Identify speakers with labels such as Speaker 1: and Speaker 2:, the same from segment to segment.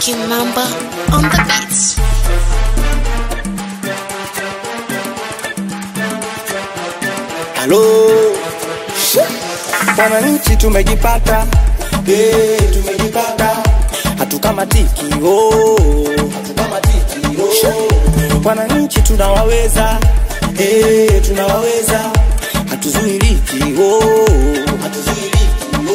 Speaker 1: King Mamba on the beats.
Speaker 2: Halo, wananchi tumejipata, tumejipata, hatukamatiki, hatukamatiki, wananchi tunawaweza, tunawaweza, hatuzuiliki, hatuzuiliki,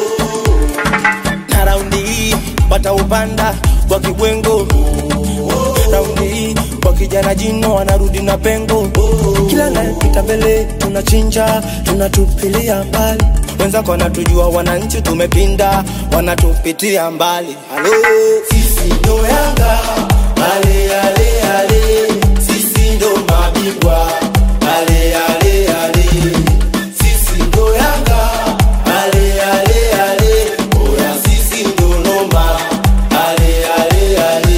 Speaker 2: na raundi hii wataupanda kwa kibwengo, raundi hii kwa kijana jino wanarudi na pengo, kila anayepita mbele tunachinja, tunatupilia mbali, wenzako wanatujua, wananchi tumepinda, wanatupitia mbali. Halo, sisi ndo Yanga, ale ale ale, sisi ndo mabingwa, ale ale ale, sisi ndo Yanga, ale ale ale, oya sisi ndo noma, ale ale ale.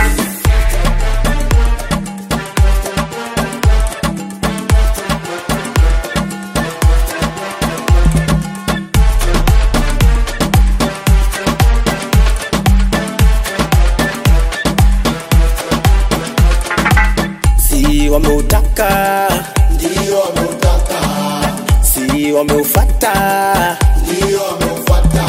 Speaker 2: Si wameutaka, ndio wameutaka, si wameufata, ndio wameufata,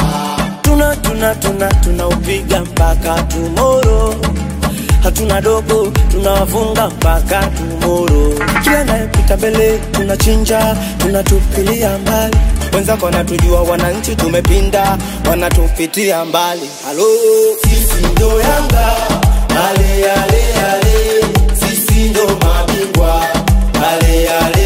Speaker 2: tunaupiga mpaka tomorrow, hatuna dogo, tunawafunga mpaka tomorrow, kila anayepita mbele tunachinja, tunatupilia mbali, wenzako wanatujua, wananchi tumepinda, wanatupitia mbali. Halo, sisi ndo Yanga, ale ale ale, sisi ndo mabingwa, ale ale